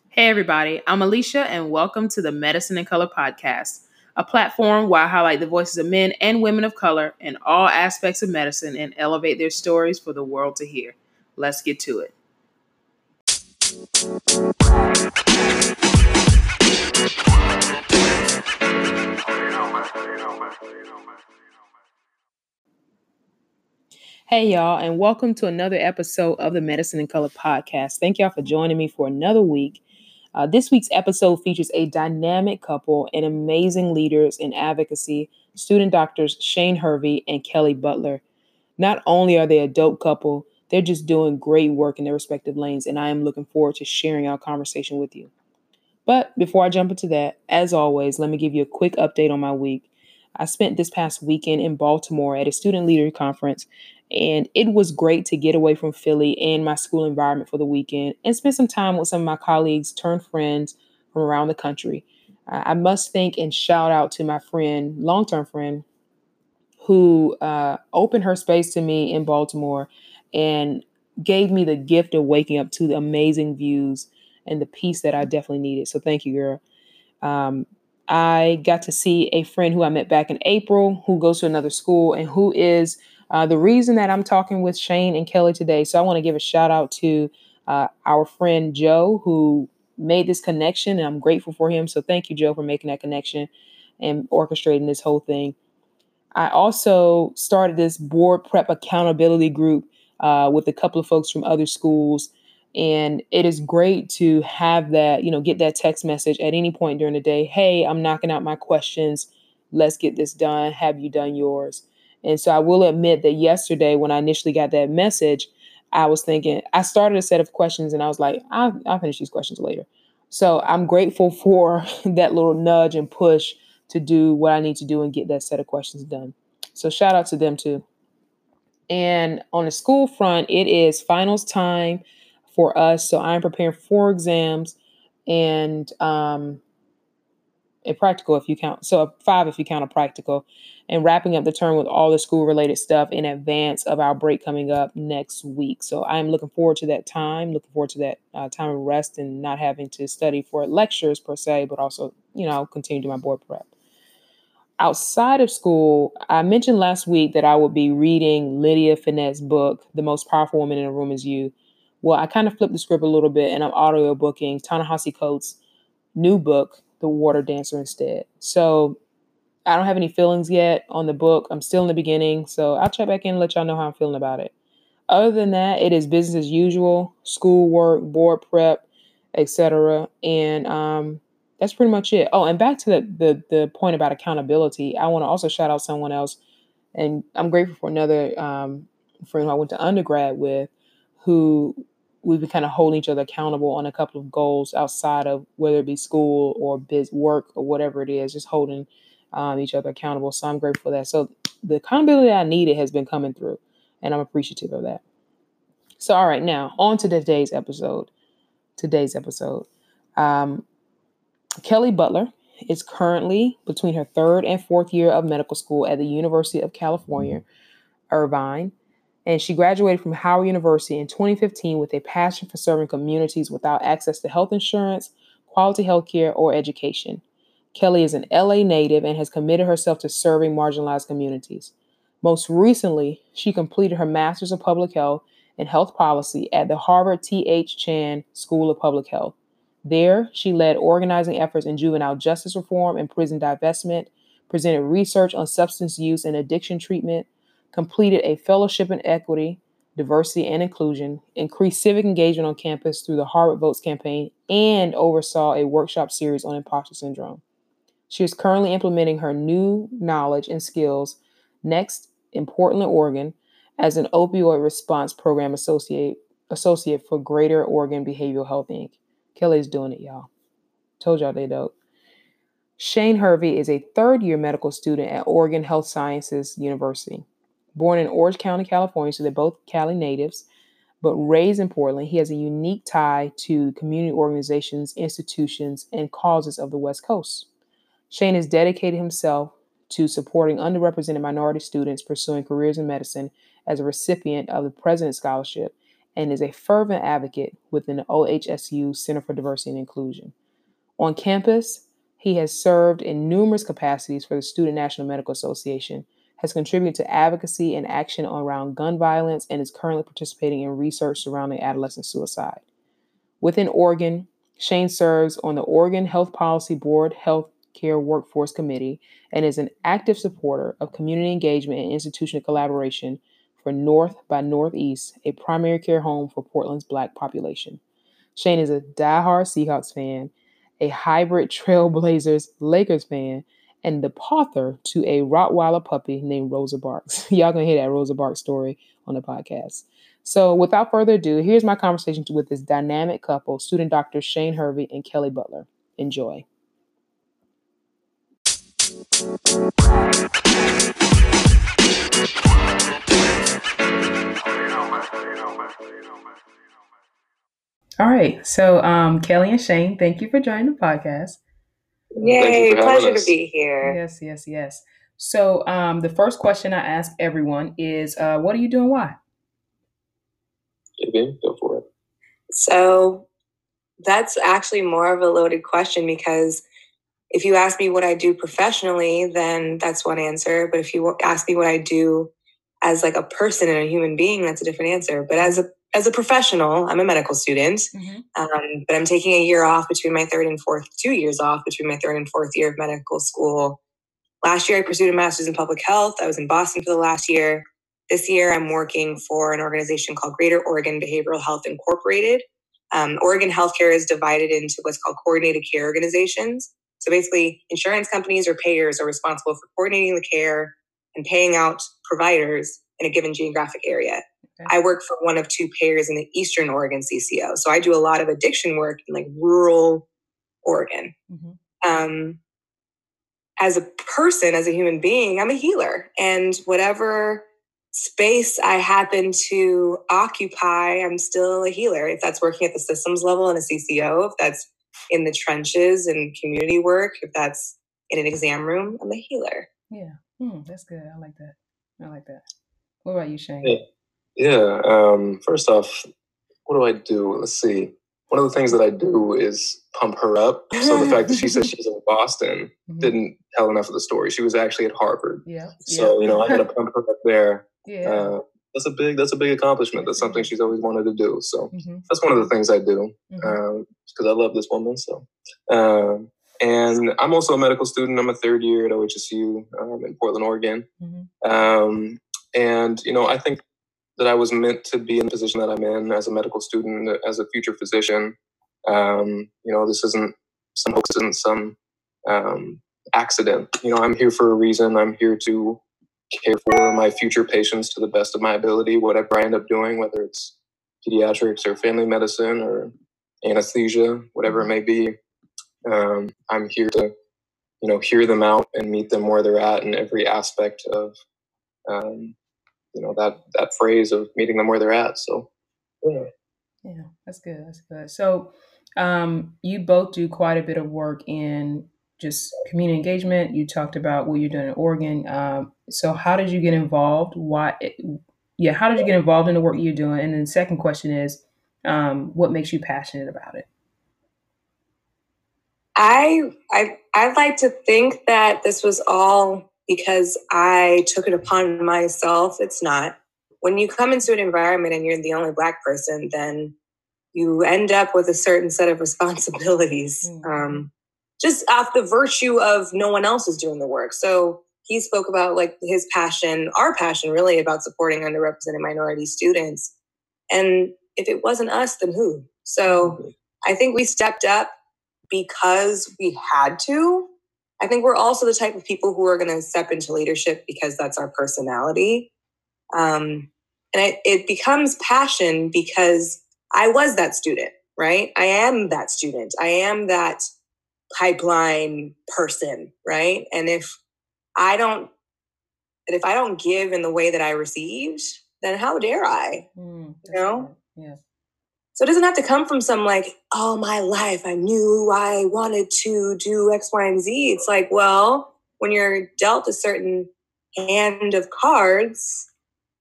Hey, everybody, I'm Alicia, and welcome to the Medicine in Color podcast, a platform where I highlight the voices of men and women of color in all aspects of medicine and elevate their stories for the world to hear. Let's get to it. Hey, y'all, and welcome to another episode of the Medicine in Color podcast. Thank y'all for joining me for another week. This week's episode features a dynamic couple and amazing leaders in advocacy, student doctors Shane Hervey and Kelly Butler. Not only are they a dope couple, they're just doing great work in their respective lanes, and I am looking forward to sharing our conversation with you. But before I jump into that, as always, let me give you a quick update on my week. I spent this past weekend in Baltimore at a student leader conference, and it was great to get away from Philly and my school environment for the weekend and spend some time with some of my colleagues turned friends from around the country. I must thank and shout out to my friend, long-term friend, who opened her space to me in Baltimore and gave me the gift of waking up to the amazing views and the peace that I definitely needed. So thank you, girl. Um, I got to see a friend who I met back in April who goes to another school and who is the reason that I'm talking with Shane and Kelly today. So I want to give a shout out to our friend Joe who made this connection, and I'm grateful for him. So thank you, Joe, for making that connection and orchestrating this whole thing. I also started this board prep accountability group with a couple of folks from other schools. And it is great to have that, get that text message at any point during the day. Hey, I'm knocking out my questions. Let's get this done. Have you done yours? And so I will admit that yesterday, when I initially got that message, I was thinking, I started a set of questions and I was like, I'll finish these questions later. So I'm grateful for that little nudge and push to do what I need to do and get that set of questions done. So shout out to them too. And on the school front, it is finals time for us. So I'm preparing for 4 exams and a practical if you count. So 5 if you count a practical, and wrapping up the term with all the school related stuff in advance of our break coming up next week. So I'm looking forward to that time, looking forward to that time of rest and not having to study for lectures per se, but also, continue to do my board prep. Outside of school, I mentioned last week that I would be reading Lydia Finette's book, The Most Powerful Woman in the Room Is You. Well, I kind of flipped the script a little bit and I'm audiobooking Ta-Nehisi Coates' new book, The Water Dancer, instead. So I don't have any feelings yet on the book. I'm still in the beginning. So I'll check back in and let y'all know how I'm feeling about it. Other than that, it is business as usual, schoolwork, board prep, etc. And that's pretty much it. Oh, and back to the point about accountability, I want to also shout out someone else, and I'm grateful for another friend who I went to undergrad with, who we've been kind of holding each other accountable on a couple of goals outside of whether it be school or biz work or whatever it is, just holding each other accountable. So I'm grateful for that. So the accountability I needed has been coming through, and I'm appreciative of that. So, all right, now on to today's episode. Um, Kelly Butler is currently between her 3rd and 4th year of medical school at the University of California, Irvine, and she graduated from Howard University in 2015 with a passion for serving communities without access to health insurance, quality health care, or education. Kelly is an LA native and has committed herself to serving marginalized communities. Most recently, she completed her Master's of Public Health and Health Policy at the Harvard T.H. Chan School of Public Health. There, she led organizing efforts in juvenile justice reform and prison divestment, presented research on substance use and addiction treatment, completed a fellowship in equity, diversity, and inclusion, increased civic engagement on campus through the Harvard Votes campaign, and oversaw a workshop series on imposter syndrome. She is currently implementing her new knowledge and skills next in Portland, Oregon, as an opioid response program associate for Greater Oregon Behavioral Health Inc. Kelly's doing it, y'all. Told y'all they dope. Shane Hervey is a 3rd-year medical student at Oregon Health Sciences University. Born in Orange County, California, so they're both Cali natives, but raised in Portland, he has a unique tie to community organizations, institutions, and causes of the West Coast. Shane has dedicated himself to supporting underrepresented minority students pursuing careers in medicine as a recipient of the President's Scholarship and is a fervent advocate within the OHSU Center for Diversity and Inclusion. On campus, he has served in numerous capacities for the Student National Medical Association, has contributed to advocacy and action around gun violence, and is currently participating in research surrounding adolescent suicide. Within Oregon, Shane serves on the Oregon Health Policy Board Health Care Workforce Committee and is an active supporter of community engagement and institutional collaboration for North by Northeast, a primary care home for Portland's Black population. Shane is a diehard Seahawks fan, a hybrid Trailblazers Lakers fan, and the author to a Rottweiler puppy named Rosa Parks. Y'all gonna hear that Rosa Parks story on the podcast. So without further ado, here's my conversation with this dynamic couple, student doctors Shane Hervey and Kelly Butler. Enjoy. All right. So Kelly and Shane, thank you for joining the podcast. Yay, pleasure to be here. Yes. So the first question I ask everyone is, what do you do and why? Okay, go for it. So that's actually more of a loaded question, because if you ask me what I do professionally, then that's one answer. But if you ask me what I do as like a person and a human being, that's a different answer. But as a professional, I'm a medical student, but I'm taking a year off between my third and fourth, 2 years off between my third and fourth year of medical school. Last year, I pursued a master's in public health. I was in Boston for the last year. This year, I'm working for an organization called Greater Oregon Behavioral Health Incorporated. Oregon healthcare is divided into what's called coordinated care organizations. So basically, insurance companies or payers are responsible for coordinating the care and paying out providers in a given geographic area. Okay. I work for one of two payers in the Eastern Oregon CCO. So I do a lot of addiction work in like rural Oregon. As a person, as a human being, I'm a healer. And whatever space I happen to occupy, I'm still a healer. If that's working at the systems level in a CCO, if that's in the trenches and community work, if that's in an exam room, I'm a healer. Yeah, that's good. I like that. What about you, Shane? First off, what do I do? Let's see. One of the things that I do is pump her up. So the fact that she said she's in Boston didn't tell enough of the story. She was actually at Harvard. So, I had to pump her up there. That's a big accomplishment. That's something she's always wanted to do. So that's one of the things I do because I love this woman. So, and I'm also a medical student. I'm a third year at OHSU in Portland, Oregon. And, I think that I was meant to be in the position that I'm in as a medical student, as a future physician. This isn't some hoax, isn't some accident. I'm here for a reason. I'm here to care for my future patients to the best of my ability, whatever I end up doing, whether it's pediatrics or family medicine or anesthesia, whatever it may be. I'm here to, hear them out and meet them where they're at in every aspect of, that phrase of meeting them where they're at. So, yeah, that's good. So, you both do quite a bit of work in just community engagement. You talked about what you're doing in Oregon. So how did you get involved? How did you get involved in the work you're doing? And then the second question is, what makes you passionate about it? I like to think that this was all because I took it upon myself. It's not. When you come into an environment and you're the only Black person, then you end up with a certain set of responsibilities, just off the virtue of no one else is doing the work. So he spoke about like his passion, our passion really about supporting underrepresented minority students. And if it wasn't us, then who? So I think we stepped up because we had to. I think we're also the type of people who are going to step into leadership because that's our personality. And it becomes passion because I was that student, right? I am that student. I am that pipeline person, right? And if I don't give in the way that I received, then how dare I? Yeah. So it doesn't have to come from some like, oh, my life, I knew I wanted to do X, Y, and Z. It's like, well, when you're dealt a certain hand of cards,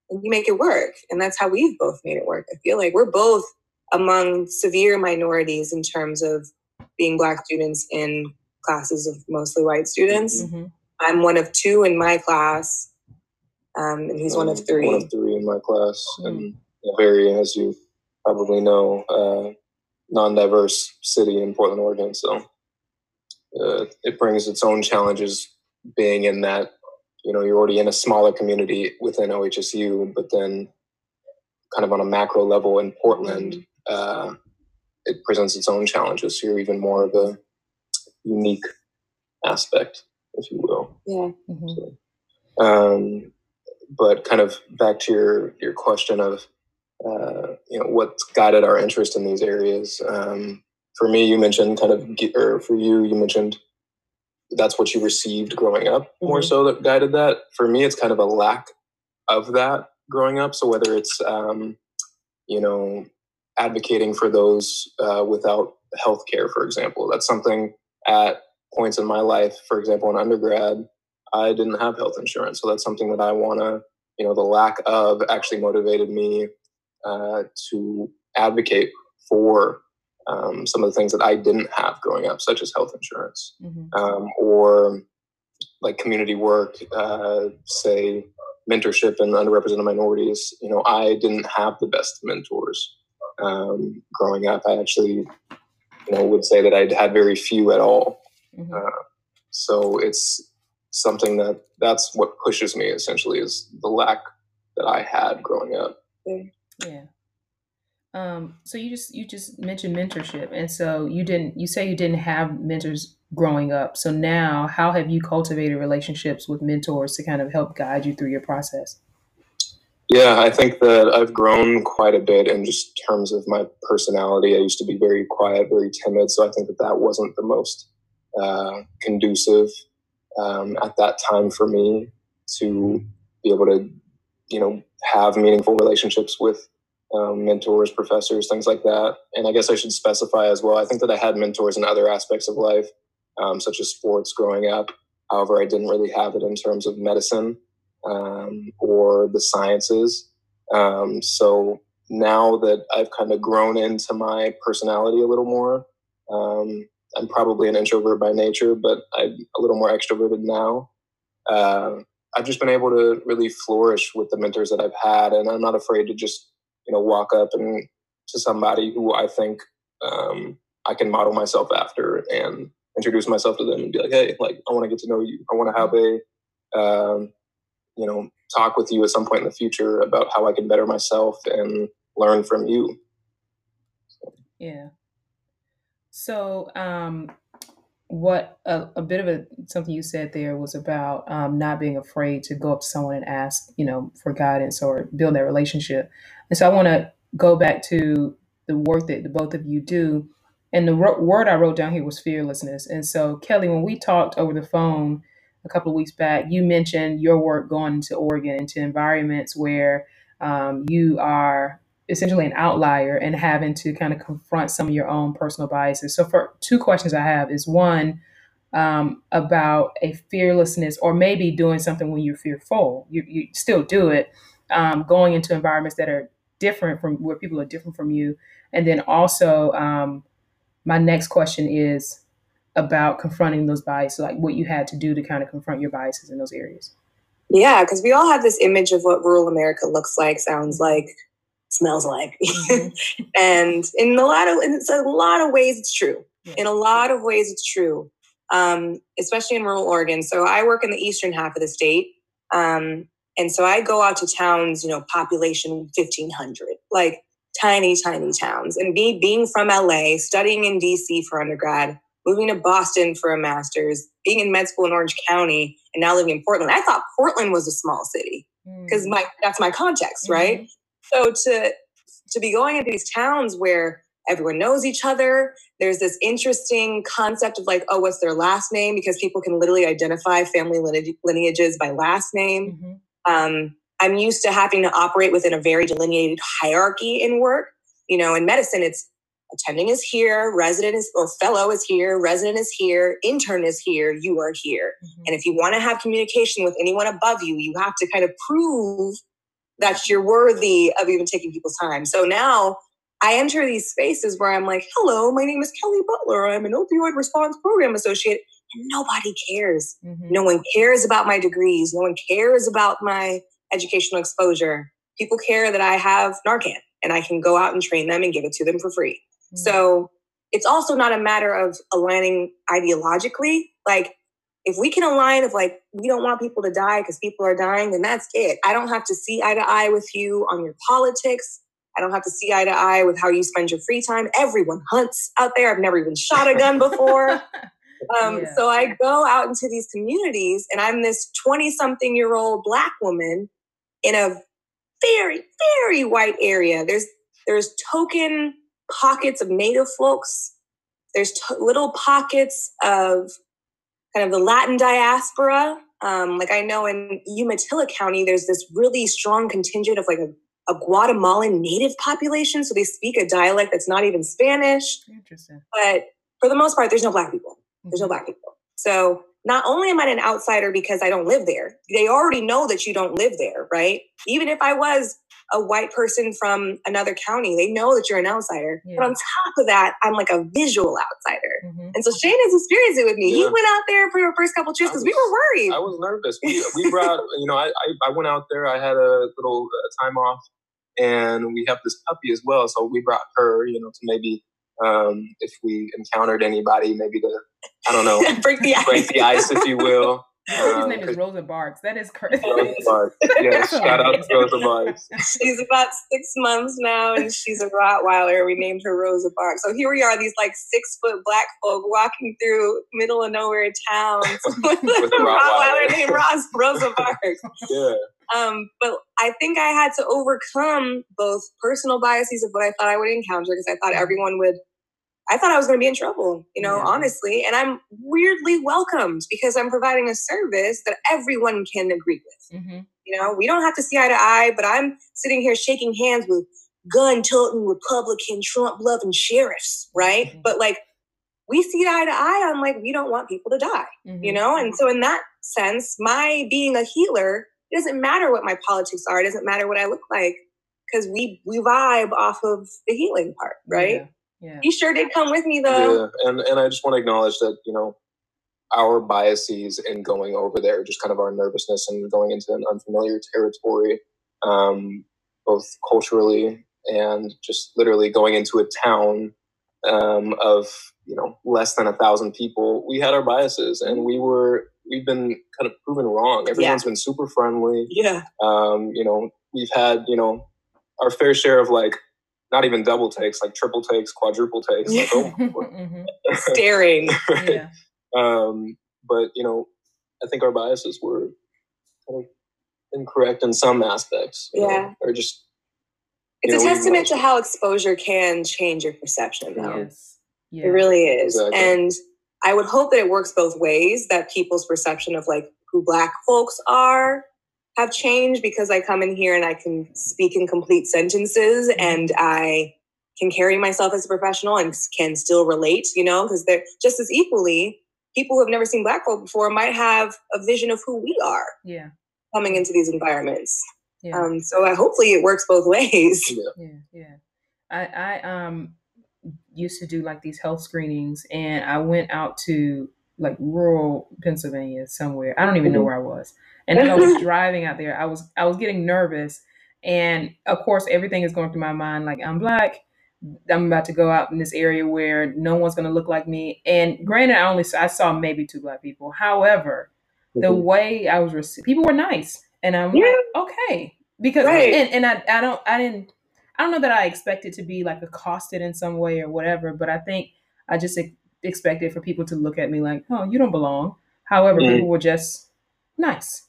and you make it work. And that's how we've both made it work. I feel like we're both among severe minorities in terms of being Black students in classes of mostly white students. Mm-hmm. I'm one of 2 in my class, and he's one of 3. One of 3 in my class, and very, as you probably know, non-diverse city in Portland, Oregon. So it brings its own challenges being in that, you're already in a smaller community within OHSU, but then kind of on a macro level in Portland, it presents its own challenges. So you're even more of a unique aspect, if you will. Yeah. Mm-hmm. So, but kind of back to your question of, what's guided our interest in these areas. For me, you mentioned or for you mentioned that's what you received growing up more so that guided that. For me, it's kind of a lack of that growing up. So whether it's, advocating for those without healthcare, for example, that's something at points in my life, for example, in undergrad, I didn't have health insurance. So that's something that I want to, the lack of actually motivated me to advocate for some of the things that I didn't have growing up, such as health insurance, or like community work, say mentorship in underrepresented minorities. I didn't have the best mentors growing up. I actually, would say that I'd had very few at all. So it's something that's what pushes me essentially, is the lack that I had growing up. Yeah. So you just mentioned mentorship, and so you say you didn't have mentors growing up. So now, how have you cultivated relationships with mentors to kind of help guide you through your process? Yeah, I think that I've grown quite a bit in just terms of my personality. I used to be very quiet, very timid, so I think that wasn't the most conducive at that time for me to be able to, have meaningful relationships with mentors, professors, things like that. And I guess I should specify as well, I think that I had mentors in other aspects of life, such as sports growing up. However, I didn't really have it in terms of medicine or the sciences. So now that I've kind of grown into my personality a little more, I'm probably an introvert by nature, but I'm a little more extroverted now. I've just been able to really flourish with the mentors that I've had, and I'm not afraid to just, walk up and to somebody who I think I can model myself after and introduce myself to them and be like, hey, like, I want to get to know you. I want to have a, talk with you at some point in the future about how I can better myself and learn from you. Yeah. So, what a bit of something you said there was about not being afraid to go up to someone and ask, for guidance or build that relationship. And so I want to go back to the work that the both of you do. And the word I wrote down here was fearlessness. And so, Kelly, when we talked over the phone a couple of weeks back, you mentioned your work going to Oregon, into environments where you are essentially an outlier and having to kind of confront some of your own personal biases. So for 2 questions I have is, one, about a fearlessness, or maybe doing something when you're fearful, you still do it, going into environments that are different from where people are different from you. And then also my next question is about confronting those biases, like what you had to do to kind of confront your biases in those areas. Yeah, because we all have this image of what rural America looks like, sounds like, smells like. And in a lot of ways, it's true. Yeah. In a lot of ways, it's true, especially in rural Oregon. So I work in the eastern half of the state. And so I go out to towns, population 1,500, like tiny, tiny towns. And being from LA, studying in DC for undergrad, moving to Boston for a master's, being in med school in Orange County, and now living in Portland. I thought Portland was a small city because that's my context, right? So to be going into these towns where everyone knows each other, there's this interesting concept of like, oh, what's their last name? Because people can literally identify family lineages by last name. I'm used to having to operate within a very delineated hierarchy in work. In medicine, it's attending is here, resident is, or fellow is here, resident is here, intern is here, you are here. And if you want to have communication with anyone above you, you have to kind of prove that you're worthy of even taking people's time. So now I enter these spaces where I'm like, hello, my name is Kelly Butler. I'm an opioid response program associate. And nobody cares. No one cares about my degrees. No one cares about my educational exposure. People care that I have Narcan and I can go out and train them and give it to them for free. So it's also not a matter of aligning ideologically. Like, if we can align of like, we don't want people to die because people are dying, then that's it. I don't have to see eye to eye with you on your politics. I don't have to see eye to eye with how you spend your free time. Everyone hunts out there. I've never even shot a gun before. So I go out into these communities and I'm this 20-something-year-old Black woman in a very, very white area. There's token pockets of Native folks. There's little pockets of kind of the Latin diaspora. Like I know in Umatilla County, there's this really strong contingent of like a Guatemalan native population. So they speak a dialect that's not even Spanish. Interesting. But for the most part, there's no Black people. There's no Black people. So not only am I an outsider because I don't live there, they already know that you don't live there, right? Even if I was a white person from another county, they know that you're an outsider. But on top of that, I'm like a visual outsider. And so Shane has experienced it with me. He went out there for your first couple trips because we were worried. I was nervous. We brought, I went out there. I had a little time off and we have this puppy as well. So we brought her, to maybe if we encountered anybody, maybe to, I don't know, break the ice, if you will. His name is Rosa Barks. That is crazy. Rosa Barks. Yeah, shout out to Rosa Barks. She's about 6 months now, and she's a Rottweiler. We named her Rosa Barks. So here we are, these like 6-foot Black folk walking through middle of nowhere towns with a Rottweiler named Rosa Barks. Yeah. But I think I had to overcome both personal biases of what I thought I would encounter because I thought I thought I was going to be in trouble, honestly. And I'm weirdly welcomed because I'm providing a service that everyone can agree with. We don't have to see eye to eye, but I'm sitting here shaking hands with gun-toting Republican, Trump-loving sheriffs, right? But like, we see eye to eye on like, we don't want people to die, And so in that sense, my being a healer, it doesn't matter what my politics are. It doesn't matter what I look like because we vibe off of the healing part, right? Yeah. You sure did come with me, though. Yeah, and I just want to acknowledge that, our biases in going over there, just kind of our nervousness and going into an unfamiliar territory, both culturally and just literally going into a town of, less than 1,000 people. We had our biases and we've been kind of proven wrong. Everyone's been super friendly. Yeah. We've had, our fair share of like, not even double takes, like triple takes, quadruple takes. Like, staring. Right? Yeah. But, I think our biases were kind of incorrect in some aspects. Or just... It's a testament to how exposure can change your perception, though. Yes. Yeah. It really is. Exactly. And I would hope that it works both ways, that people's perception of like who Black folks are have changed because I come in here and I can speak in complete sentences and I can carry myself as a professional and can still relate, because they're just as equally, people who have never seen Black folk before might have a vision of who we are coming into these environments. So hopefully it works both ways. Yeah. I used to do like these health screenings and I went out to like rural Pennsylvania somewhere. I don't even know where I was. And as I was driving out there, I was getting nervous. And of course, everything is going through my mind. Like, I'm Black. I'm about to go out in this area where no one's going to look like me. And granted, I saw maybe 2 Black people. However, the way I was received, people were nice. And I'm like, okay. Because, and I don't know that I expected to be like accosted in some way or whatever, but I think I just expected for people to look at me like, oh, you don't belong. However, people were just nice.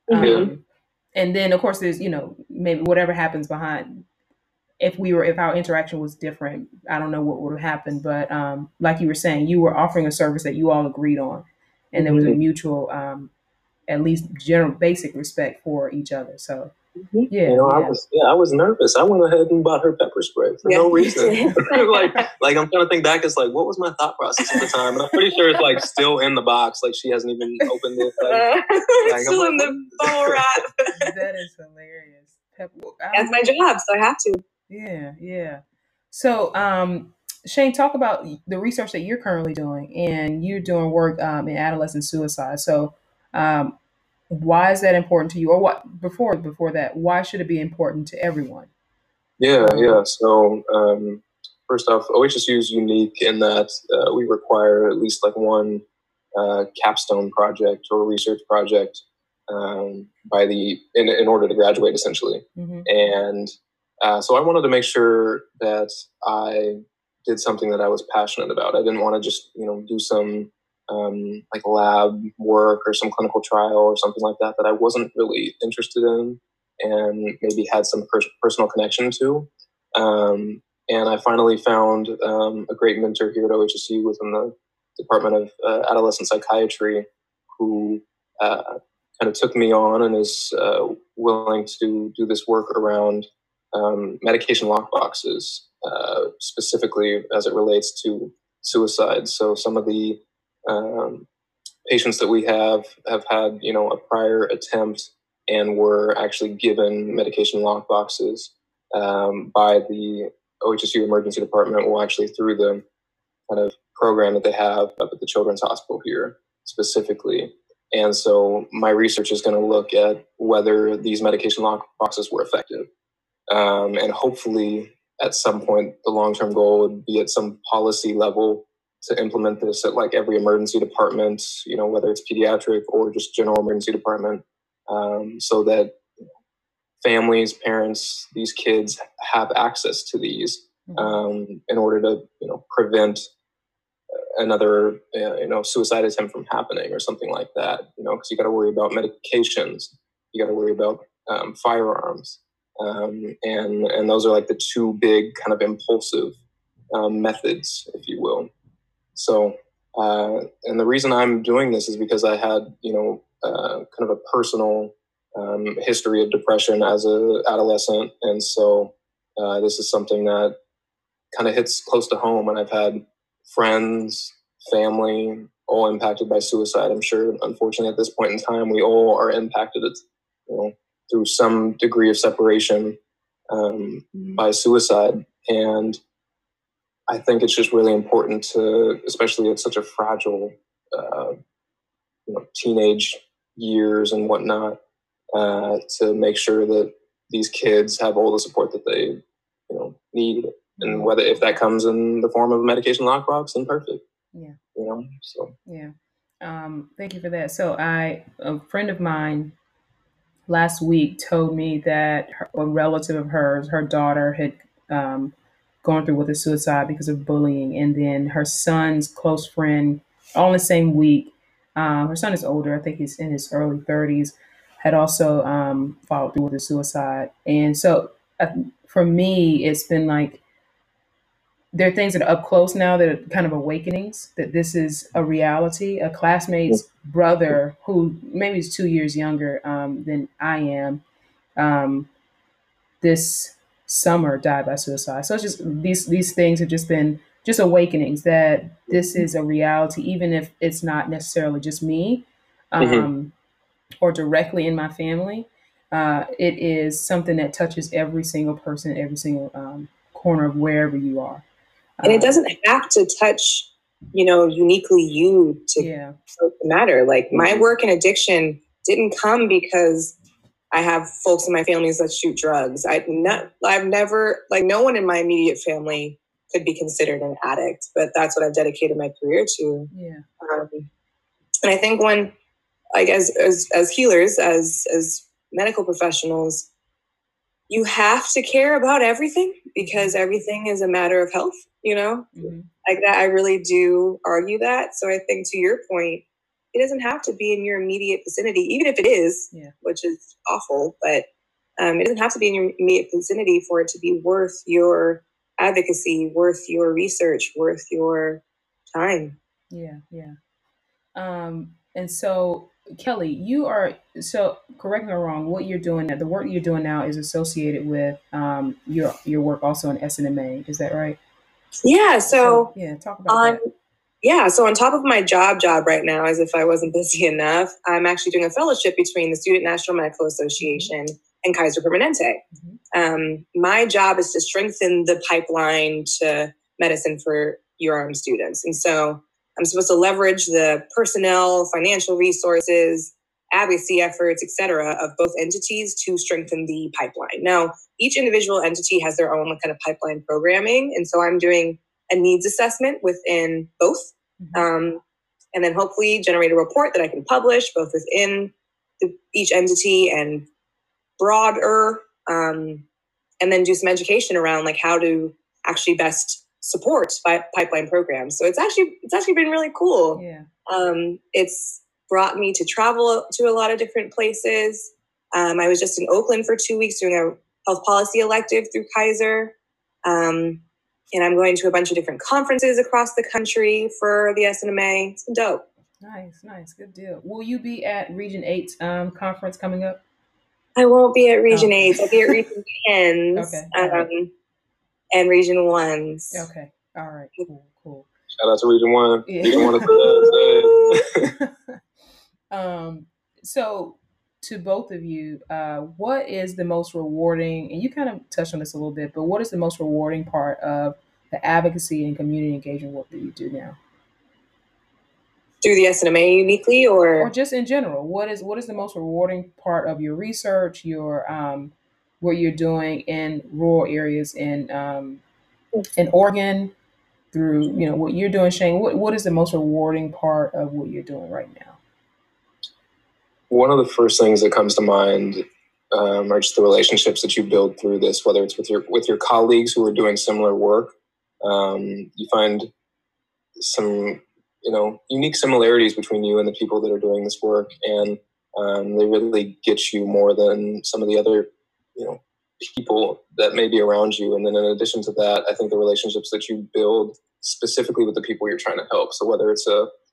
And then of course there's, maybe whatever happens behind, if our interaction was different, I don't know what would have happened. But like you were saying, you were offering a service that you all agreed on and there was a mutual, at least general basic respect for each other. So I was nervous. I went ahead and bought her pepper spray for no reason. like I'm trying to think back. It's like, what was my thought process at the time? And I'm pretty sure it's like still in the box. Like she hasn't even opened it. Still in the bubble wrap. That is hilarious. That's my job, so I have to. Yeah. So, Shane, talk about the research that you're currently doing, and you're doing work in adolescent suicide. So, why is that important to you, or what? Before that, why should it be important to everyone? Yeah. So, first off, OHSU is unique in that we require at least like one capstone project or research project in order to graduate, essentially. Mm-hmm. And so I wanted to make sure that I did something that I was passionate about. I didn't want to just do some like lab work or some clinical trial or something like that I wasn't really interested in and maybe had some personal connection to. And I finally found a great mentor here at OHSU within the Department of Adolescent Psychiatry, who kind of took me on and is willing to do this work around medication lockboxes, specifically as it relates to suicide. So some of the patients that we have had, a prior attempt and were actually given medication lockboxes by the OHSU Emergency Department, well, actually through the kind of program that they have up at the Children's Hospital here specifically. And so my research is going to look at whether these medication lockboxes were effective. And hopefully at some point, the long-term goal would be at some policy level to implement this at like every emergency department, whether it's pediatric or just general emergency department, so that families, parents, these kids have access to these in order to, prevent another, suicide attempt from happening or something like that, because you got to worry about medications, you got to worry about firearms. And those are like the two big kind of impulsive methods, if you will. So, and the reason I'm doing this is because I had, kind of a personal history of depression as an adolescent. And so this is something that kind of hits close to home. And I've had friends, family, all impacted by suicide. I'm sure, unfortunately, at this point in time, we all are impacted, through some degree of separation by suicide. And I think it's just really important to, especially at such a fragile, teenage years and whatnot, to make sure that these kids have all the support that they, need. And whether if that comes in the form of a medication lockbox, then perfect. Yeah. So. Yeah. Thank you for that. So a friend of mine last week told me that a relative of hers, her daughter, had gone through with a suicide because of bullying, and then her son's close friend, all in the same week. Her son is older; I think he's in his early 30s. Had also followed through with a suicide, and so for me, it's been like there are things that are up close now that are kind of awakenings that this is a reality. A classmate's brother, who maybe is 2 years younger than I am, this summer died by suicide. So it's just these things have just been just awakenings that this is a reality, even if it's not necessarily just me or directly in my family. It is something that touches every single person, every single corner of wherever you are. And it doesn't have to touch, uniquely you to matter. Like my work in addiction didn't come because I have folks in my family that shoot drugs. I've never, like no one in my immediate family could be considered an addict, but that's what I've dedicated my career to. Yeah. And I think when, like as healers, as medical professionals, you have to care about everything because everything is a matter of health, like that. I really do argue that. So I think to your point, it doesn't have to be in your immediate vicinity, even if it is, which is awful, but it doesn't have to be in your immediate vicinity for it to be worth your advocacy, worth your research, worth your time. Yeah. And so, Kelly, you are, so correct me if I'm wrong, what you're doing, the work you're doing now is associated with your work also in SNMA. Is that right? Yeah. So talk about that. Yeah. So on top of my job right now, as if I wasn't busy enough, I'm actually doing a fellowship between the Student National Medical Association and Kaiser Permanente. My job is to strengthen the pipeline to medicine for URM students. And so I'm supposed to leverage the personnel, financial resources, advocacy efforts, et cetera, of both entities to strengthen the pipeline. Now, each individual entity has their own kind of pipeline programming. And so I'm doing a needs assessment within both. And then hopefully generate a report that I can publish both within each entity and broader, and then do some education around like how to actually best support pipeline programs. So it's actually been really cool. Yeah. It's brought me to travel to a lot of different places. I was just in Oakland for 2 weeks doing a health policy elective through Kaiser. And I'm going to a bunch of different conferences across the country for the SNMA. It's been dope. Nice. Good deal. Will you be at Region 8's conference coming up? I won't be at Region 8. I'll be at Region 10's and Region 1's. Okay. All right. Cool. Shout out to Region 1. Yeah. Region 1 So to both of you, what is the most rewarding, and you kind of touched on this a little bit, but what is the most rewarding part of the advocacy and community engagement work that you do now? Through the SNMA uniquely, or just in general? What is the most rewarding part of your research, your what you're doing in rural areas in Oregon, through what you're doing, Shane? What is the most rewarding part of what you're doing right now? One of the first things that comes to mind are just the relationships that you build through this, whether it's with your colleagues who are doing similar work. You find some unique similarities between you and the people that are doing this work, and they really get you more than some of the other people that may be around you. And then in addition to that, I think the relationships that you build specifically with the people you're trying to help. So whether it's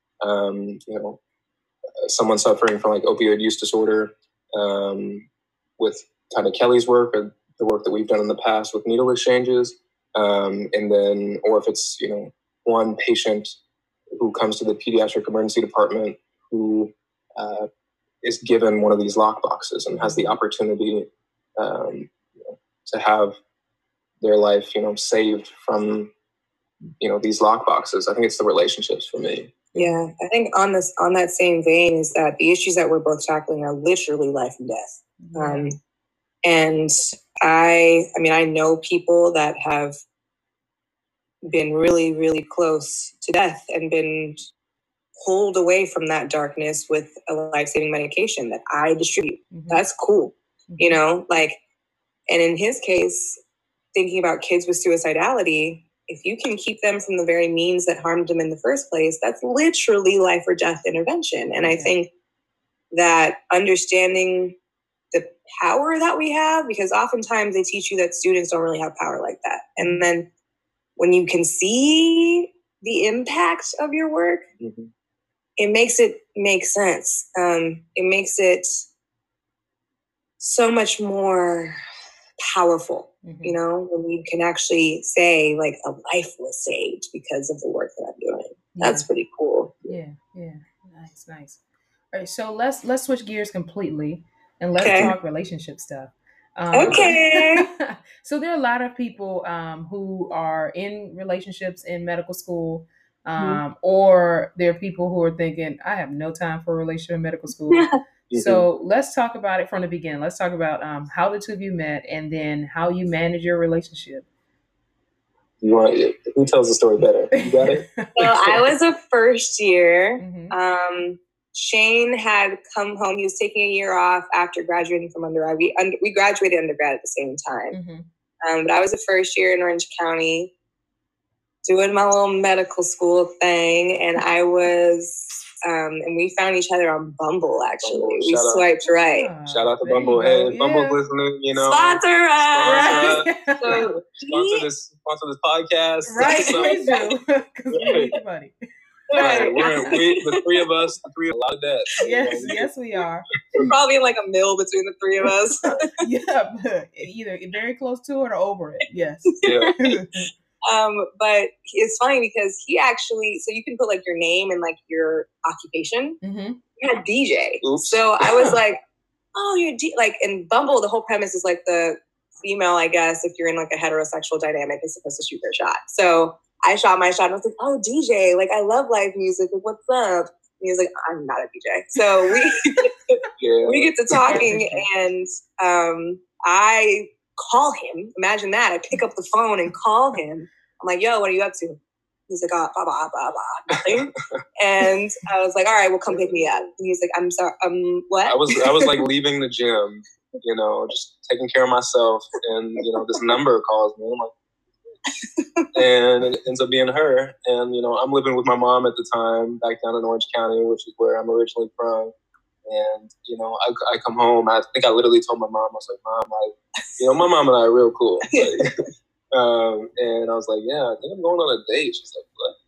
someone suffering from like opioid use disorder, with kind of Kelly's work or the work that we've done in the past with needle exchanges, and then, or if it's one patient who comes to the pediatric emergency department who is given one of these lock boxes and has the opportunity to have their life saved from these lock boxes. I think it's the relationships for me. Yeah, I think on that same vein is that the issues that we're both tackling are literally life and death. And I know people that have been really, really close to death and been pulled away from that darkness with a life-saving medication that I distribute. That's cool. And in his case, thinking about kids with suicidality, if you can keep them from the very means that harmed them in the first place, that's literally life or death intervention. And I think that understanding the power that we have, because oftentimes they teach you that students don't really have power like that. And then when you can see the impact of your work, it makes it make sense. It makes it so much more powerful, when you can actually say like a life was saved because of the work that I'm doing. That's pretty cool. Yeah. Nice. All right, so let's switch gears completely and let's talk relationship stuff. So there are a lot of people who are in relationships in medical school, or there are people who are thinking, I have no time for a relationship in medical school. So let's talk about it from the beginning. Let's talk about how the two of you met and then how you manage your relationship. Who tells the story better? You got it? So I was a first year. Shane had come home. He was taking a year off after graduating from undergrad. We graduated undergrad at the same time. But I was a first year in Orange County doing my little medical school thing. And I was, and we found each other on Bumble, actually. We swiped right. Shout out to Bumble. Hey, Bumble's listening, Sponsor us! Sponsor this podcast. Right, please do. Because we need the money. Right. The three of us, a lot of debt. Yes, we are. We're probably in like a mill between the three of us. Yeah, either very close to it or over it. Yes. Yeah. But it's funny because he actually, so you can put like your name and like your occupation. He had DJ. Oops. So I was like, oh, you're like in Bumble, the whole premise is like the female, I guess, if you're in like a heterosexual dynamic, is supposed to shoot their shot. So I shot my shot and I was like, oh, DJ, like I love live music. Like, what's up? And he was like, I'm not a DJ. So we get to talking and I call him. Imagine that. I pick up the phone and call him. I'm like, yo, what are you up to? He's like, blah, blah, blah, blah, nothing. And I was like, all right, well, come pick me up. And he's like, I'm sorry, what? I was like leaving the gym, you know, just taking care of myself. And, you know, this number calls me. I'm like, and it ends up being her. And, you know, I'm living with my mom at the time back down in Orange County, which is where I'm originally from. And, you know, I come home. I think I literally told my mom, I was like, Mom, like, you know, my mom and I are real cool. Like, and I was like, yeah, I think I'm going on a date. She's like,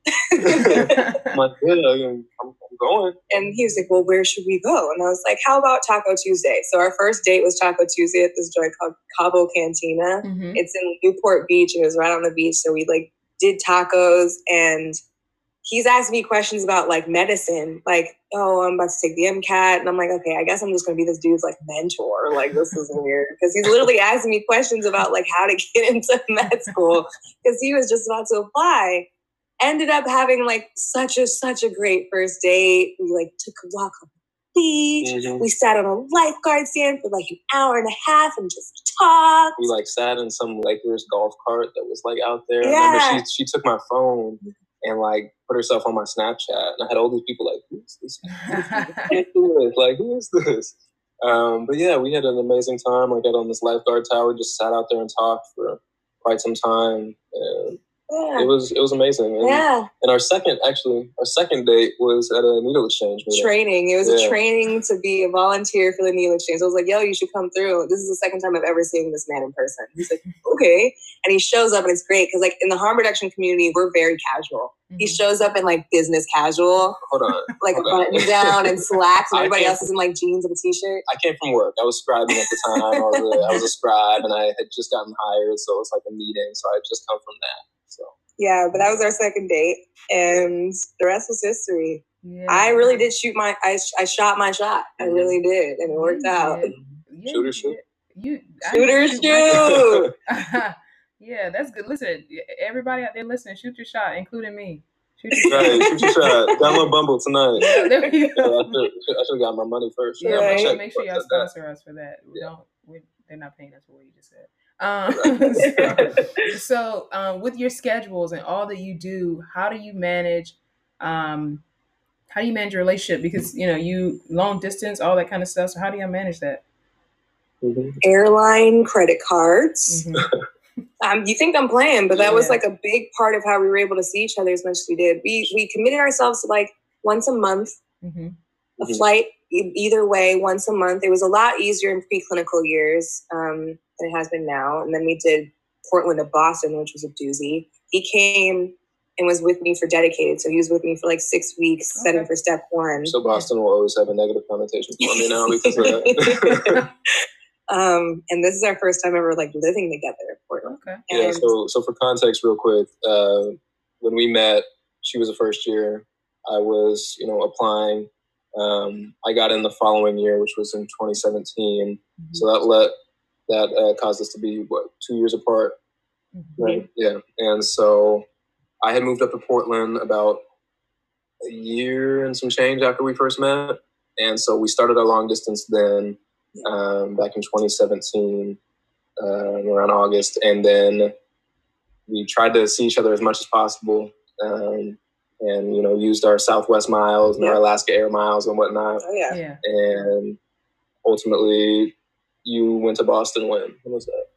what? I'm like, yeah, I'm going. And he was like, well, where should we go? And I was like, how about Taco Tuesday? So our first date was Taco Tuesday at this joint called Cabo Cantina. Mm-hmm. It's in Newport Beach. And it was right on the beach. So we like did tacos and he's asked me questions about like medicine, like, oh, I'm about to take the MCAT. And I'm like, okay, I guess I'm just going to be this dude's like mentor. Like, this is weird. Because he's literally asking me questions about like how to get into med school because he was just about to apply. Ended up having like such a great first date. We like took a walk on the beach. Mm-hmm. We sat on a lifeguard stand for like an hour and a half and just talked. We like sat in some Lakers golf cart that was like out there. Yeah. I remember she took my phone and like put herself on my Snapchat. And I had all these people like, who is this? Like, who is this? But yeah, we had an amazing time. I got on this lifeguard tower, just sat out there and talked for quite some time. And it was amazing. And, and our second date was at a needle exchange meeting. Training. It was a training to be a volunteer for the needle exchange. I was like, yo, you should come through. This is the second time I've ever seen this man in person. He's like, okay. And he shows up and it's great because like in the harm reduction community, we're very casual. Mm-hmm. He shows up in like business casual. Hold on. Like a button down and slacks and everybody else is in like jeans and a t-shirt. I came from work. I was scribing at the time. I was a scribe and I had just gotten hired. So it was like a meeting. So I had just come from that. So. Yeah, but that was our second date, and the rest was history. Yeah. I really did I shot my shot. I really did, and it worked out. Yeah, Shooter shoot. Shooter shoot. Yeah, that's good. Listen, everybody out there listening, shoot your shot, including me. Shoot your shot. Download Bumble tonight. Yeah, there you go. I should have got my money first. Yeah, make sure y'all sponsor us for that. They're not paying us for what you just said. So with your schedules and all that you do, how do you manage your relationship? Because you long distance, all that kind of stuff. So how do you manage that? Mm-hmm. Airline, credit cards. Mm-hmm. You think I'm playing, but that was like a big part of how we were able to see each other as much as we did. We committed ourselves to like once a month, a flight either way, once a month. It was a lot easier in preclinical years than it has been now. And then we did Portland to Boston, which was a doozy. He came and was with me for Dedicated. So he was with me for like 6 weeks, setting for step one. So Boston will always have a negative connotation for me now because of that. And this is our first time ever like living together. Okay. Yeah. So for context, real quick, when we met, she was a first year. I was, applying. I got in the following year, which was in 2017. Mm-hmm. So that caused us to be 2 years apart, right? Yeah. And so I had moved up to Portland about a year and some change after we first met, and so we started our long distance then. Back in 2017, around August, and then we tried to see each other as much as possible, and used our Southwest miles and our Alaska Air miles and whatnot. Oh yeah. And ultimately, you went to Boston when? When was that?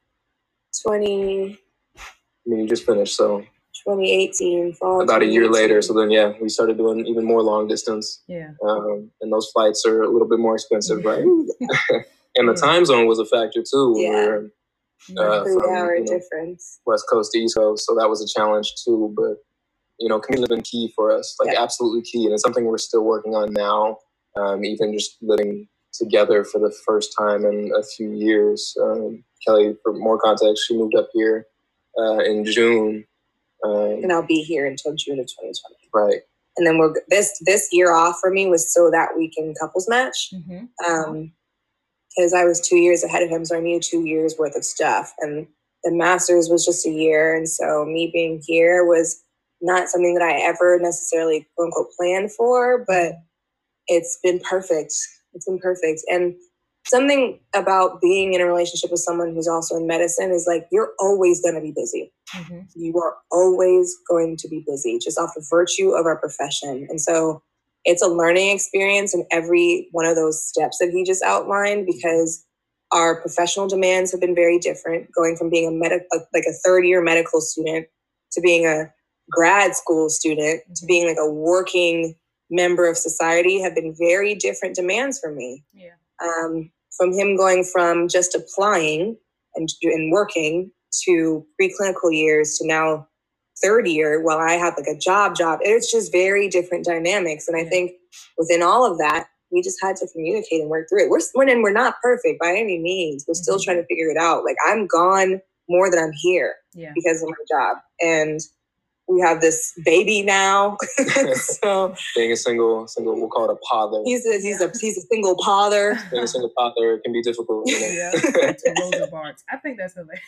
You just finished, so 2018 fall. About a year later, so then we started doing even more long distance. Yeah. And those flights are a little bit more expensive, right? And the time zone was a factor too. Yeah. We're 3-hour difference. West Coast to East Coast, so that was a challenge too. But community has been key for us, absolutely key, and it's something we're still working on now. Even just living together for the first time in a few years. Kelly, for more context, she moved up here in June. And I'll be here until June of 2020. Right. And then this year off for me was so that we can couples match. because I was 2 years ahead of him, so I needed 2 years worth of stuff. And the master's was just a year. And so me being here was not something that I ever necessarily, quote unquote, planned for, but it's been perfect. It's been perfect. And something about being in a relationship with someone who's also in medicine is like, you're always going to be busy. Mm-hmm. You are always going to be busy, just off the virtue of our profession. And so it's a learning experience in every one of those steps that he just outlined, because our professional demands have been very different, going from being a third-year medical student to being a grad school student to being like a working member of society have been very different demands for me. Yeah. From him going from just applying and working to preclinical years to now third year while I have like a job. It's just very different dynamics. And I think within all of that, we just had to communicate and work through it. We're not perfect by any means. We're still trying to figure it out. Like, I'm gone more than I'm here because of my job. And we have this baby now. So being a single, we'll call it a father. He's a single father. Being a single father can be difficult. You know? Yeah, to Rosa Parks. I think that's hilarious.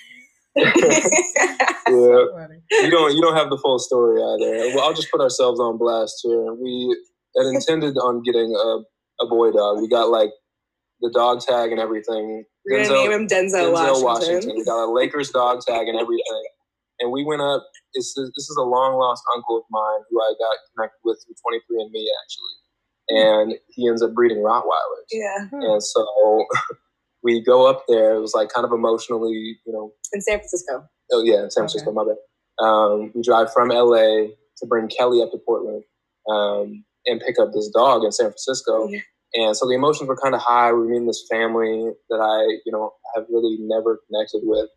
You don't have the full story either. Well, I'll just put ourselves on blast here. We had intended on getting a boy dog. We got like the dog tag and everything. We're gonna name him Denzel Washington. We got a Lakers dog tag and everything. And we went up. This is a long lost uncle of mine who I got connected with through 23andMe actually, and he ends up breeding Rottweilers. Yeah. And so we go up there. It was like kind of emotionally, you know. In San Francisco. Oh yeah, in San Francisco. My bad. We drive from LA to bring Kelly up to Portland and pick up this dog in San Francisco. Yeah. And so the emotions were kind of high. We were meeting this family that I, have really never connected with,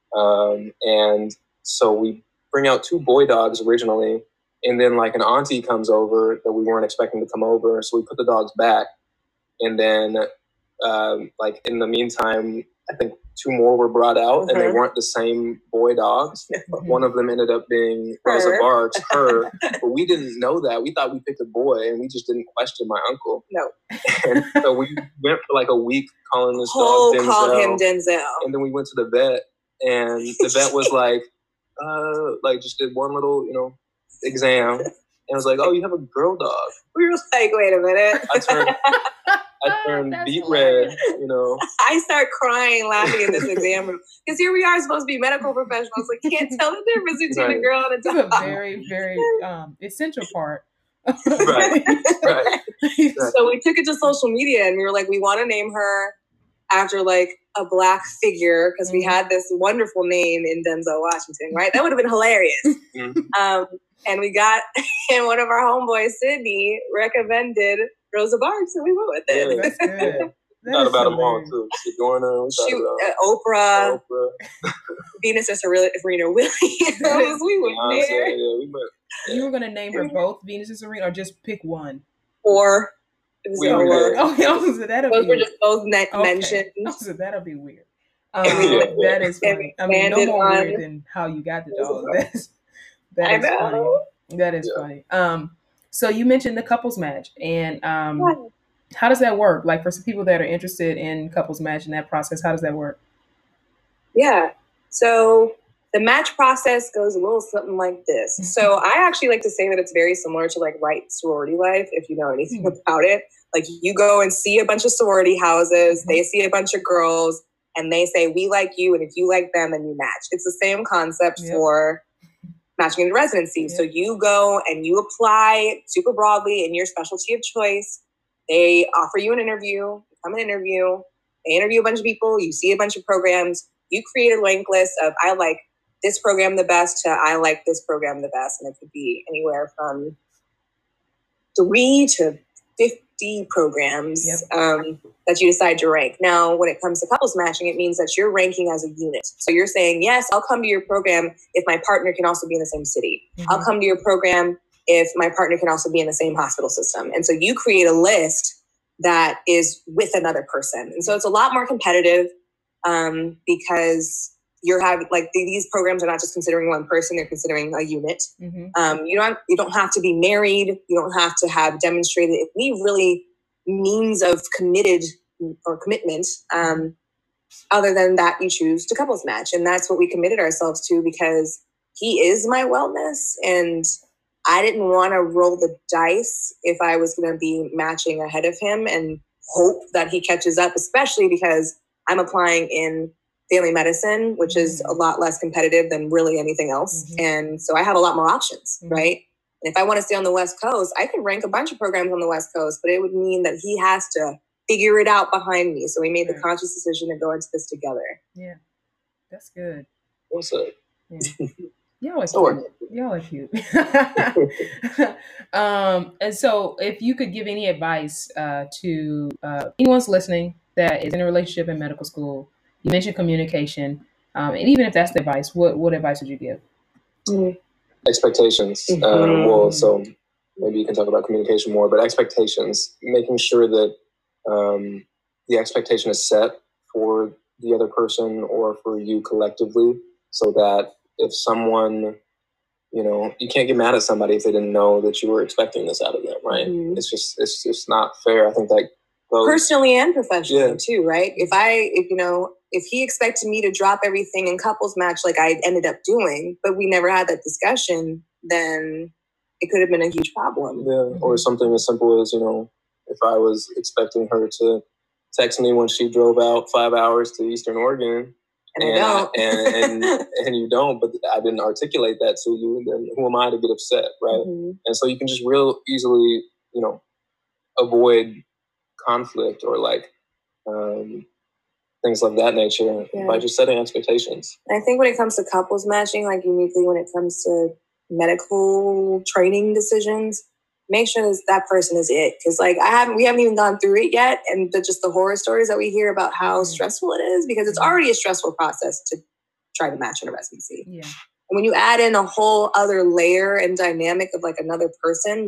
and so we bring out 2 boy dogs originally, and then like an auntie comes over that we weren't expecting to come over. So we put the dogs back. And then like in the meantime, I think 2 more were brought out and they weren't the same boy dogs. One of them ended up being Rosa Parks, her. But we didn't know that. We thought we picked a boy and we just didn't question my uncle. No. And so we went for like a week calling this dog Denzel. Call him Denzel. And then we went to the vet and the vet was like just did one little, exam, and was like, "Oh, you have a girl dog." We were like, "Wait a minute!" I turned beet red. I start crying, laughing in this exam room because here we are supposed to be medical professionals. Like, can't tell the difference between a girl and a dog. It's a very, very essential part. Right. So we took it to social media and we were like, we want to name her after like a Black figure, because we had this wonderful name in Denzel Washington, right? That would have been hilarious. And we got, and one of our homeboys, Sydney, recommended Rosa Parks, and we went with it. That's good. Thought about them all too. Sigourney, Oprah, Venus and Serena Williams. We went there. You were going to name her both Venus and Serena, or just pick one? Or so that'll those be were just both mentioned. So that'll be weird. That is funny. I mean, no more weird than how you got the dog. That is funny. That is funny. So you mentioned the couples match, and how does that work? Like, for some people that are interested in couples match and that process, how does that work? Yeah. So the match process goes a little something like this. So I actually like to say that it's very similar to like Right Sorority Life, if you know anything about it. Like, you go and see a bunch of sorority houses, they see a bunch of girls, and they say, we like you, and if you like them, then you match. It's the same concept for matching in residency. So you go and you apply super broadly in your specialty of choice. They offer you an interview, you come an interview, they interview a bunch of people, you see a bunch of programs, you create a rank list of, I like this program the best to I like this program the best. And it could be anywhere from 3 to 50 programs that you decide to rank. Now, when it comes to couples matching, it means that you're ranking as a unit. So you're saying, yes, I'll come to your program if my partner can also be in the same city. I'll come to your program if my partner can also be in the same hospital system. And so you create a list that is with another person. And so it's a lot more competitive because you're having, like, these programs are not just considering one person, they're considering a unit. You don't have to be married. You don't have to have demonstrated any really means of committed or commitment. Other than that, you choose to couples match. And that's what we committed ourselves to, because he is my wellness. And I didn't want to roll the dice if I was going to be matching ahead of him and hope that he catches up, especially because I'm applying in family medicine, which is a lot less competitive than really anything else. And so I have a lot more options, right? And if I want to stay on the West Coast, I can rank a bunch of programs on the West Coast, but it would mean that he has to figure it out behind me. So we made the conscious decision to go into this together. Yeah, that's good. What's up? Yeah. Y'all are cute. And so if you could give any advice to anyone's listening that is in a relationship in medical school, you mentioned communication, and even if that's the advice, what advice would you give? Expectations. Well, so maybe you can talk about communication more, but expectations, making sure that the expectation is set for the other person or for you collectively, so that if someone, you can't get mad at somebody if they didn't know that you were expecting this out of them, right? It's just not fair. I think that goes personally and professionally too, right? If he expected me to drop everything in couples match like I ended up doing, but we never had that discussion, then it could have been a huge problem. Yeah, or something as simple as, if I was expecting her to text me when she drove out 5 hours to Eastern Oregon, and I don't, and you don't, but I didn't articulate that to you, then who am I to get upset, right? And so you can just real easily, avoid conflict or things of that nature by just setting expectations. I think when it comes to couples matching, like uniquely when it comes to medical training decisions, make sure that person is it. Because we haven't even gone through it yet. And just the horror stories that we hear about how stressful it is, because it's already a stressful process to try to match in a residency. Yeah. And when you add in a whole other layer and dynamic of another person,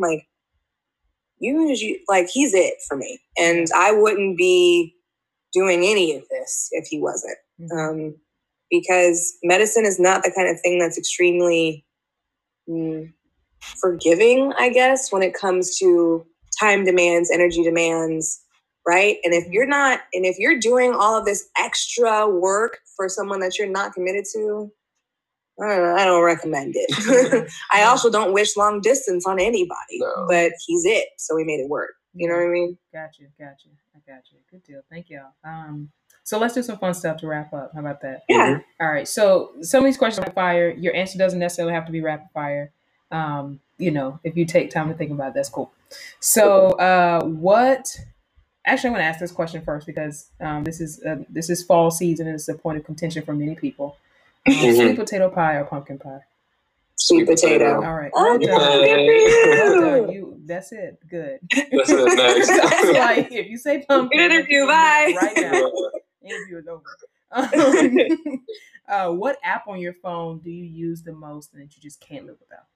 he's it for me. And I wouldn't be doing any of this if he wasn't. Because medicine is not the kind of thing that's extremely forgiving, I guess, when it comes to time demands, energy demands, right? And if you're doing all of this extra work for someone that you're not committed to, I don't recommend it. I also don't wish long distance on anybody, but he's it. So we made it work. You know what I mean? Gotcha. I got you. Good deal. Thank y'all. So let's do some fun stuff to wrap up. How about that? Yeah. All right. So some of these questions are rapid fire. Your answer doesn't necessarily have to be rapid fire. If you take time to think about it, that's cool. So actually, I'm going to ask this question first because this is fall season and it's a point of contention for many people. Sweet potato pie or pumpkin pie? Sweet potato. All right. Well done. Well done. That's it. Good. That's it. Next. That's if you say pumpkin, interview, bye. Right now. Interview is over. What app on your phone do you use the most and that you just can't live without?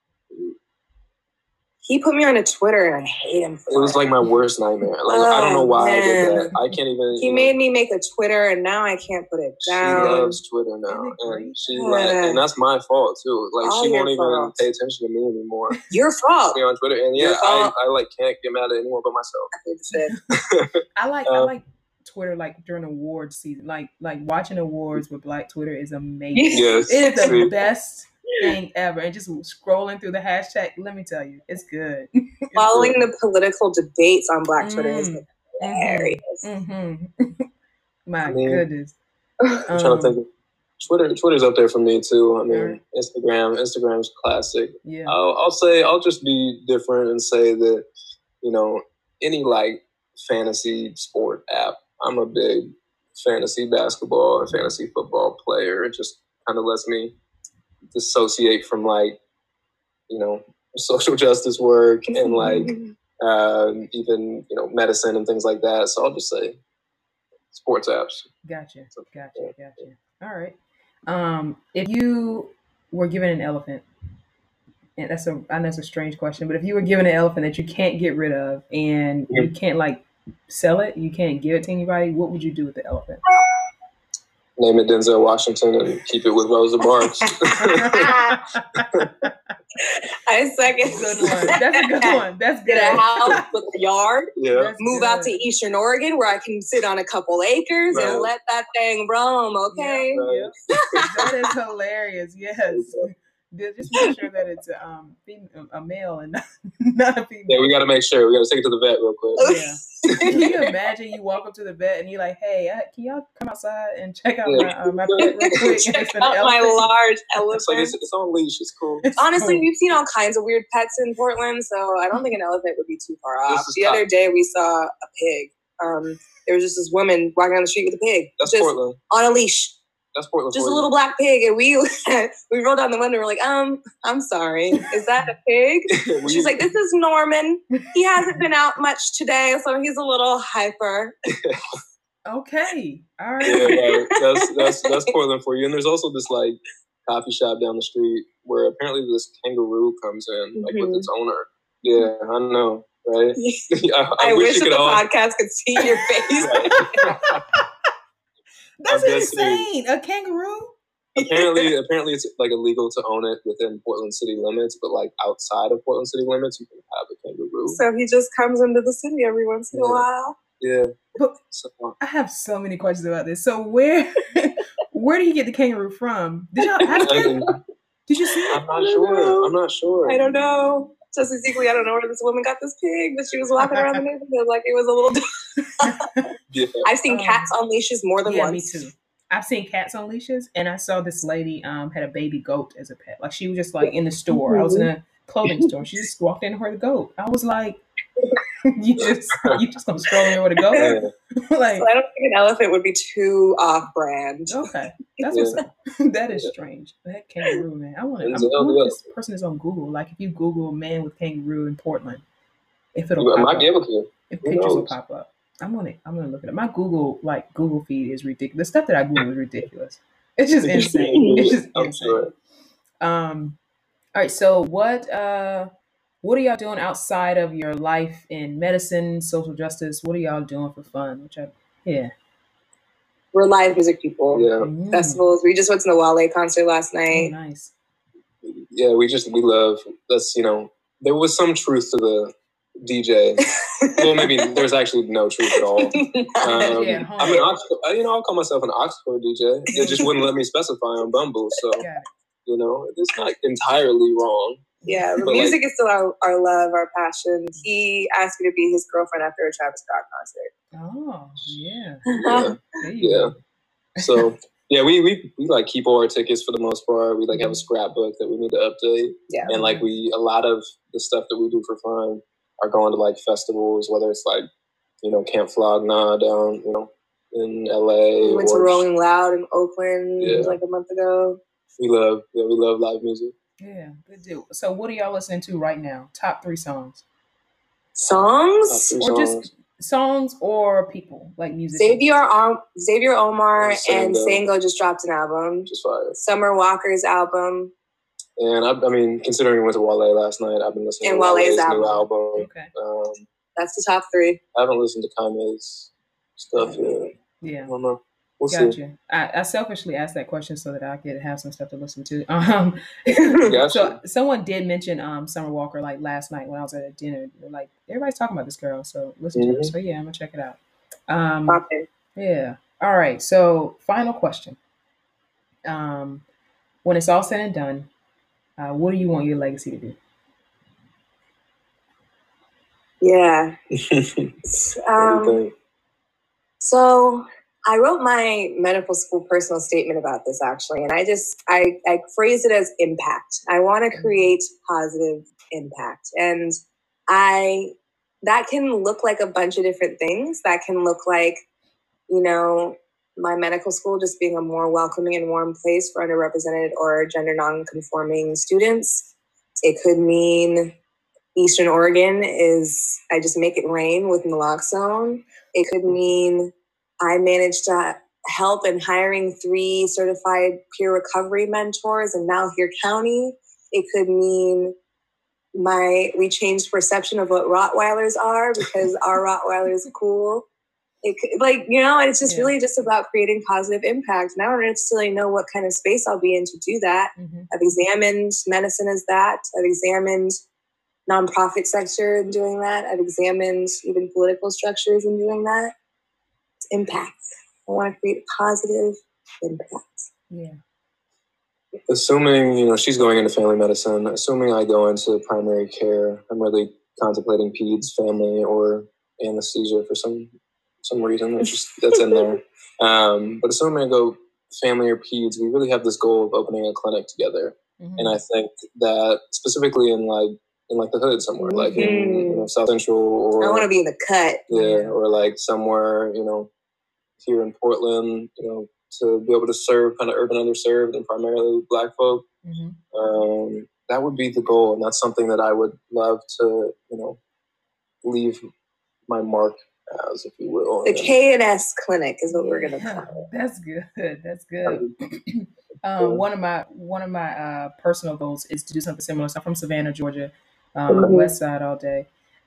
He put me on a Twitter and I hate him for it. It was my worst nightmare. I don't know why I did that. I can't even. He made me make a Twitter and now I can't put it down. She loves Twitter now. And and that's my fault too. She won't even pay attention to me anymore. Your fault. Me on Twitter. And I can't get mad at anyone but myself. I like Twitter during awards season. Like watching awards with Black Twitter is amazing. Yes. It is the best thing ever. And just scrolling through the hashtag, let me tell you, it's good. Following the political debates on Black Twitter has been hilarious. My goodness. I'm trying to think. Twitter's up there for me too. I mean, Instagram's classic. Yeah. I'll just be different and say that, any fantasy sport app. I'm a big fantasy basketball and fantasy football player. It just kind of lets me dissociate from social justice work and even medicine and things like that. So I'll just say sports apps. Gotcha. All right. If you were given an elephant, and I know it's a strange question, but if you were given an elephant that you can't get rid of and you can't sell it, you can't give it to anybody, what would you do with the elephant? Name it Denzel Washington and keep it with Rosa Parks. I second. Good one. That's a good one. That's good. Get a house with a yard. Yeah. Move out to Eastern Oregon where I can sit on a couple acres and let that thing roam. Okay. Yeah. That is hilarious. Yes. Just make sure that it's a male and not a female. Yeah, we got to make sure. We got to take it to the vet real quick. Yeah. Can you imagine you walk up to the vet and you're like, "Hey, can y'all come outside and check out my pet real quick?" Check out my large elephant. It's like it's on leash. It's cool. Honestly, we've seen all kinds of weird pets in Portland, so I don't think an elephant would be too far off. The other day we saw a pig. There was just this woman walking down the street with a pig. That's Portland. On a leash. That's Portland. Just a little black pig, and we rolled down the window. We're like, I'm sorry, is that a pig? She's like, this is Norman. He hasn't been out much today, so he's a little hyper. Okay, all right. Yeah, right. That's Portland for you. And there's also this like coffee shop down the street where apparently this kangaroo comes in like with its owner. Yeah, I know, right? I wish that the podcast could see your face. That's insane. A kangaroo? Apparently it's like illegal to own it within Portland city limits, but like outside of Portland city limits, you can have a kangaroo. So he just comes into the city every once in a while. Yeah. But I have so many questions about this. So where did he get the kangaroo from? Did y'all ask him? Did you see it? I'm not sure. I don't know. Just basically, I don't know where this woman got this pig, but she was walking around the neighborhood like it was a little. Yeah. I've seen cats on leashes more than once. Me too. I've seen cats on leashes, and I saw this lady had a baby goat as a pet. Like she was just like in the store. I was in a clothing store. She just walked in with her goat. I was like, you just gonna stroll in with a goat? Like, so I don't think an elephant would be too off-brand. Okay, that's what's up. That is strange. That kangaroo, man. I want this person is on Google. Like if you Google "man with kangaroo in Portland," if it'll pop up, if pictures will pop up. I'm gonna look it up. My Google feed is ridiculous. The stuff that I Google is ridiculous. It's just insane. It's just insane. Sure. All right. So what are y'all doing outside of your life in medicine, social justice? What are y'all doing for fun? We're live music people. Yeah. Festivals. We just went to the Wale concert last night. Oh, nice. Yeah, we love that's there was some truth to the DJ. Well, maybe there's actually no truth at all. I'm an Oxford, I'll call myself an Oxford DJ. They just wouldn't let me specify on Bumble, so it's not entirely wrong. Yeah, the music is still our love, our passion. He asked me to be his girlfriend after a Travis Scott concert. Oh, yeah. Yeah. So yeah, we like keep all our tickets for the most part. We have a scrapbook that we need to update. Yeah. And a lot of the stuff that we do for fun are going to festivals, whether it's Camp Flog Gnaw down, in LA. We went to Rolling Loud in Oakland a month ago. We love live music. Yeah, good deal. So what are y'all listening to right now? Top 3 songs. Songs? Or just songs or people, like music. Xavier Omar and Sango just dropped an album. Just fire. Summer Walker's album. And I mean, considering we went to Wale last night, I've been listening to Wale's new album. Okay. That's the top 3. I haven't listened to Kanye's stuff yet. Yeah. I don't know. We'll see. I selfishly asked that question so that I could have some stuff to listen to. So someone did mention Summer Walker last night when I was at a dinner. They're everybody's talking about this girl, so listen to her. So yeah, I'm gonna check it out. Yeah. All right. So final question. When it's all said and done, what do you want your legacy to be? Yeah. So I wrote my medical school personal statement about this actually, and I phrased it as impact. I want to create positive impact, and that can look like a bunch of different things. That can look like, my medical school just being a more welcoming and warm place for underrepresented or gender non-conforming students. It could mean Eastern Oregon I just make it rain with naloxone. It could mean I managed to help in hiring 3 certified peer recovery mentors in Malheur County. It could mean we changed perception of what Rottweilers are because our Rottweiler is cool. And it's just really just about creating positive impact. And I don't necessarily know what kind of space I'll be in to do that. I've examined medicine as that. I've examined nonprofit sector in doing that. I've examined even political structures in doing that. It's impact. I want to create positive impact. Yeah. Assuming, she's going into family medicine, assuming I go into primary care, I'm really contemplating peds, family, or anesthesia for some reason. That's in there. But assuming I go family or peds, we really have this goal of opening a clinic together. And I think that specifically in the hood somewhere, like in South Central, or I want to be in the cut. Yeah, or like somewhere, here in Portland, to be able to serve kind of urban underserved and primarily Black folk. That would be the goal, and that's something that I would love to, leave my mark as, if you will. The K&S clinic is what we're going to call it. That's good. That's good. One of my personal goals is to do something similar. So I'm from Savannah, Georgia, West Side all day.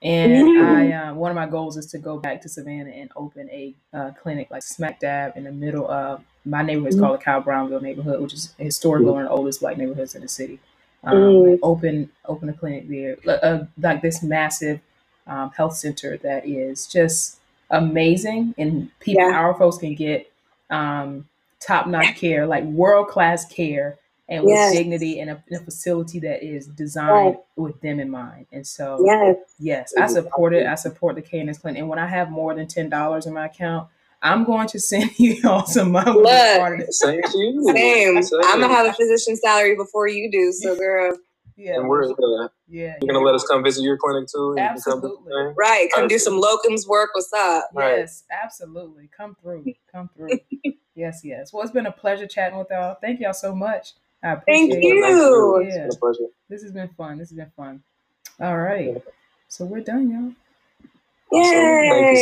And one of my goals is to go back to Savannah and open a clinic like smack dab in the middle of my neighborhood. Is called the Kyle Brownville neighborhood, which is historically one of the oldest Black neighborhoods in the city. Open a clinic there, like this massive health center that is just amazing, and our folks can get top-notch care, like world-class care, and with dignity, in a facility that is designed with them in mind. And so, yes, I support it. I support the K&S clinic. And when I have more than $10 in my account, I'm going to send you all some money. Same to you. Same. I'm going to have a physician salary before you do. So, girl. Yeah, and we're you're gonna let us come visit your clinic too. Absolutely, right. Come do some locums work. What's up? Yes, absolutely. Come through. Yes. Well, it's been a pleasure chatting with y'all. Thank y'all so much. I appreciate Thank you. It's been a pleasure. This has been fun. All right, so we're done, y'all. Yay! Thank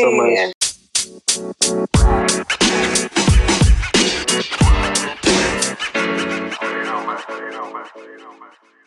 you so much.